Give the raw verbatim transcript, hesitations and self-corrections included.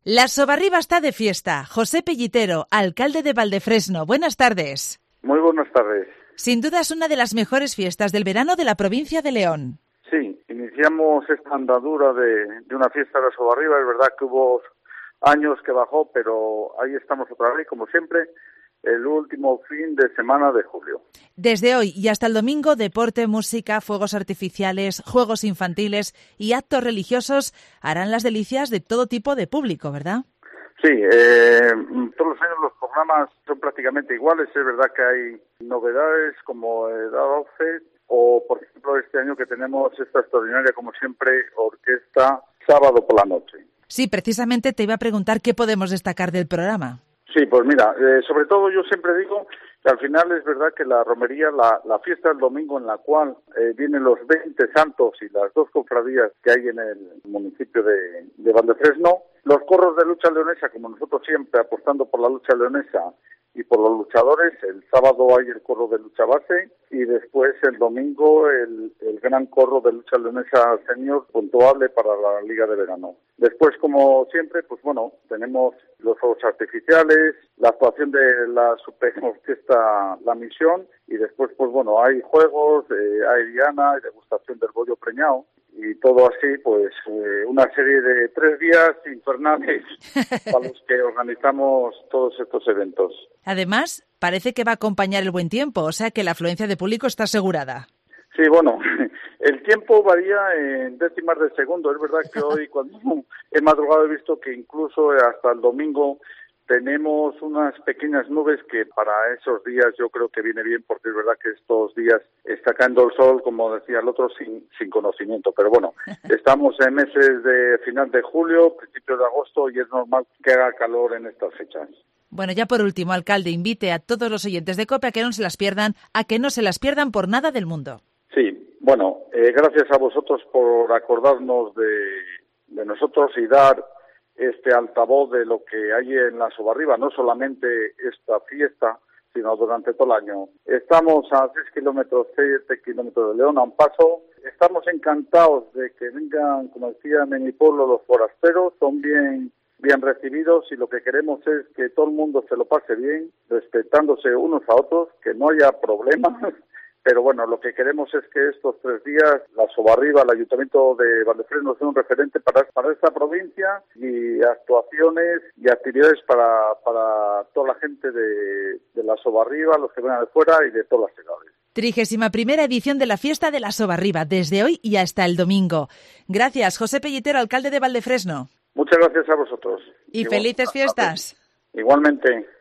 La Sobarriba está de fiesta. José Pellitero, alcalde de Valdefresno. Buenas tardes. Muy buenas tardes. Sin duda es una de las mejores fiestas del verano de la provincia de León. Sí, iniciamos esta andadura de, de una fiesta de la Sobarriba. Es verdad que hubo años que bajó, pero ahí estamos otra vez, como siempre, el último fin de semana de julio. Desde hoy y hasta el domingo, deporte, música, fuegos artificiales, juegos infantiles y actos religiosos harán las delicias de todo tipo de público, ¿verdad? Sí, eh, todos los años los programas son prácticamente iguales. Es verdad que hay novedades como el Outfit o, por ejemplo, este año que tenemos esta extraordinaria, como siempre, orquesta sábado por la noche. Sí, precisamente te iba a preguntar qué podemos destacar del programa. Sí, pues mira, eh, sobre todo yo siempre digo que al final es verdad que la romería, la, la fiesta del domingo en la cual eh, vienen los veinte santos y las dos cofradías que hay en el municipio de, de Valdefresno, los corros de lucha leonesa, como nosotros siempre apostando por la lucha leonesa y por los luchadores, el sábado hay el corro de lucha base y después el domingo el, el gran corro de lucha leonesa senior puntuable para la Liga de Verano. Después, como siempre, pues bueno, tenemos los fuegos artificiales, la actuación de la super orquesta La Misión y después, pues bueno, hay juegos, eh, hay diana, hay degustación del bollo preñado y todo así, pues eh, una serie de tres días infernales para los que organizamos todos estos eventos. Además, parece que va a acompañar el buen tiempo, o sea que la afluencia de público está asegurada. Sí, bueno, el tiempo varía en décimas de segundo. Es verdad que hoy, cuando he madrugado, he visto que incluso hasta el domingo tenemos unas pequeñas nubes que para esos días yo creo que viene bien, porque es verdad que estos días está cayendo el sol, como decía el otro, sin, sin conocimiento. Pero bueno, estamos en meses de final de julio, principio de agosto, y es normal que haga calor en estas fechas. Bueno, ya por último, alcalde, invite a todos los oyentes de COPE a que no se las pierdan, a que no se las pierdan por nada del mundo. Sí, bueno, eh, gracias a vosotros por acordarnos de, de nosotros y dar este altavoz de lo que hay en la Sobarriba, no solamente esta fiesta, sino durante todo el año. Estamos a seis kilómetros, siete kilómetros de León, a un paso. Estamos encantados de que vengan, como decían en mi pueblo, los forasteros, son bien, bien recibidos y lo que queremos es que todo el mundo se lo pase bien, respetándose unos a otros, que no haya problemas. Pero bueno, lo que queremos es que estos tres días la Sobarriba, el Ayuntamiento de Valdefresno sea un referente para, para esta provincia y actuaciones y actividades para, para toda la gente de, de la Sobarriba, los que vengan de fuera y de todas las ciudades. Trigésima primera edición de la fiesta de la Sobarriba, desde hoy y hasta el domingo. Gracias, José Pellitero, alcalde de Valdefresno. Muchas gracias a vosotros. Y Igual, felices fiestas. Igualmente.